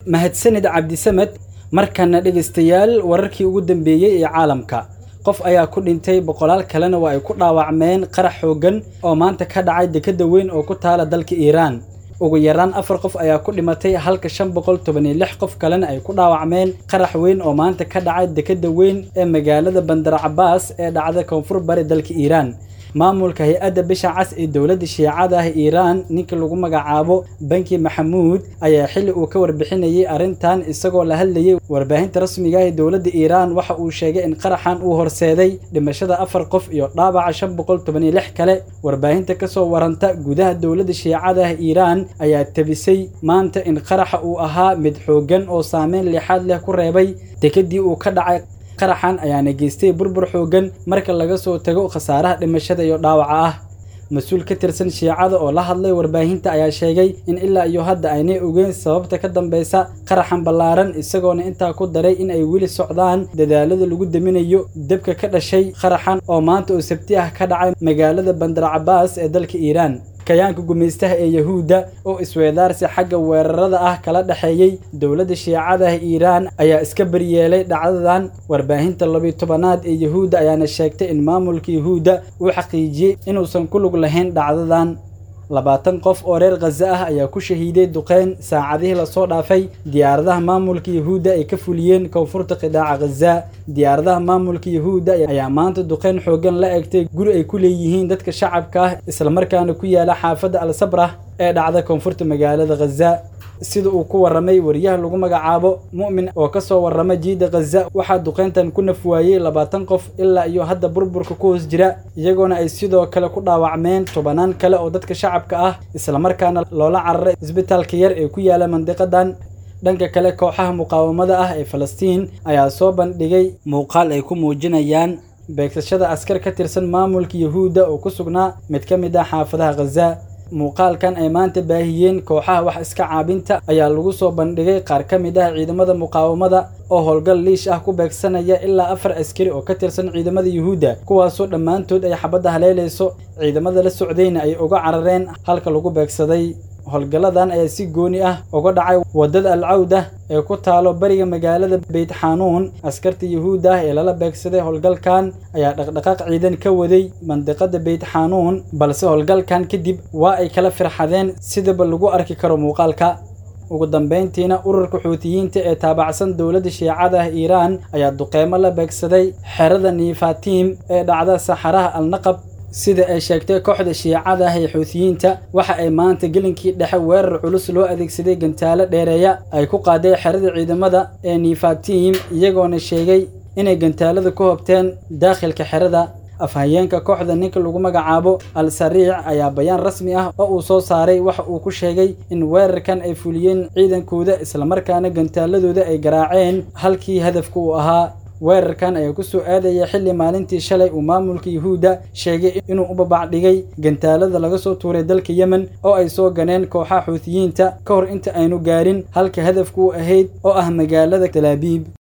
mahadsanid Cabdisamed markana dhageystayaal wararkii ugu dambeeyay ee caalamka qof ayaa ku dhintay boqolaal kalena waa ay ku dhaawacmeen qarax xoogan oo maanta ka dhacay dekada weyn oo ku taala dalka Iiraan ugu yaraan 4 qof ayaa ku dhimatay halka 516 qof kalena ay ku dhaawacmeen qarax weyn oo maanta ka dhacay dekada weyn ee magaalada Bandar Abbas ee dhacda koonfur bari dalka Iiraan maamulka hay'adda bisha cas ee dawladda Shiicada ah Iiraan ninka lagu magacaabo Banki Maxamuud ayaa xilli uu ka warbixinayay arintan isagoo la hadlayay warbaahinta rasmiga ah ee dawladda Iiraan waxa uu sheegay in qaraxan uu horseeday dhimashada 4 qof iyo dhaawaca 516 kale warbaahinta ka soo waranta gudaha dawladda Shiicada ah Iiraan ayaa tabisay maanta in qaraxa uu ahaa mid xoogan oo saameyn lixaad leh ku reebay dekadii uu ka dhacay qaraxan ayaana geystay burbur xoogan marka laga soo tago khasaaraha dhimashada iyo dhaawaca ah mas'uul ka tirsan Shiicada oo la hadlay warbaahinta ayaa sheegay in ilaa iyo hadda aynay ogeyn sababta ka dambaysa qaraxan ballaaran isagoona intaa ku daray in ay wili socdaan dadaalada lagu daminayo dabka ka dhashay qaraxan oo maanta oo Sabti ah ka dhacay magaalada Bandar Abbas ee dalka Iiraan kayaanka gumeystaha ee Yahuuda oo isweedaarsi xagga weerarada ah kala dhaxeeyay dawladda Shiicada ah Iiraan ayaa iska baryeelay dhacdadan warbaahinta 12aad ee Yahuuda ayaana sheegtay in maamulka Yahuuda uu xaqiijiyay inuusan ku lug lahayn dhacdadan 20 qof oo reer Gaza ah ayaa ku shahiiday duqeyn saacadihii la soo dhaafay diyaaradaha maamulka Yahuuda ay ka fuliyeen koonfurta qidaaca Gaza diyaaradaha maamulka Yahuuda ayaa maanta duqeyn xoogan la eegtay guri ay ku leeyihiin dadka shacabka ah isla markaana ku yaala xaafadda Al-Sabrah ee dhacda koonfurta magaalada Gaza sida uu ku waramay wariyaha lagu magacaabo Mu'min oo ka soo waramay jiida Gaza waxa duqeyntan ku nafwaayay 20 qof ilaa iyo hadda burburka ku hoos jira iyagoona ay sidoo kale ku dhaawacmeen tobanaan kale oo dadka shacabka ah isla markaana loola cararay isbitaalka yar ee ku yaala mandiqadan dhanka kale kooxaha muqaawamada ah ee Falastiin ayaa soo bandhigay muuqaal ay ku muujinayaan beegsashada askar ka tirsan maamulka Yahuuda oo ku sugnaa mid ka mid ah xaafadaha Gaza muuqaalkan ay maanta baahiyeen kooxaha wax iska caabinta ayaa lagu soo bandhigay qaar ka mid ah ciidamada muqaawamada oo howlgal liish ah ku beegsanaya ilaa 4 askari oo ka tirsan ciidamada Yahuuda kuwaasoo dhammaantood ay xabada haleelayso ciidamada la socdayna ay uga carareen halka lagu beegsaday howlgaladan ayaa si gooni ah uga dhacay wadada Al-Awda ee ku taalo bariga magaalada Beit Xanuun askarta Yahuuda ee lala beegsaday howlgalkan ayaa dhaqdhaqaaq ciidan ka waday mandiqada Beit Xanuun balse howlgalkan kadib waa ay kala firxadeen sidaba lagu arki karo muuqaalka ugu dambeyntiina ururka Xuutiyiinta ee taabacsan dawladda Shiicada ah Iiraan ayaa duqeymo la beegsaday xerada Nifatim ee dhacda Saxaraha Al-Naqab sida ay sheegtay kooxda Shiicada ah ee Xuutiyiinta waxa ay maanta gelinkii dhexe weerar culus loo adeegsaday gantaalo dheereeya ay ku qaaday xerada ciidamada ee Nifatim iyagoona sheegay inay gantaalada ku hobteen dakhilka xerada afhayeenka kooxda ninka lagu magacaabo Al-Sariic ayaa bayaan rasmi ah oo uu soo saaray waxa uu ku sheegay in weerarkan ay fuliyeen ciidankooda isla markaana gantaaladooda ay garaaceen halkii hadafku uu ahaa weerarkan ayaa ku soo aadaya xilli maalintii shalay uu maamulka Yahuuda sheegay inuu u babac dhigay gantaalada laga soo tuuray dalka Yemen oo ay soo ganeen kooxaha Xuutiyiinta ka hor inta aynu gaarin halka hadafku ahayd oo ah magaalada Tel Aviv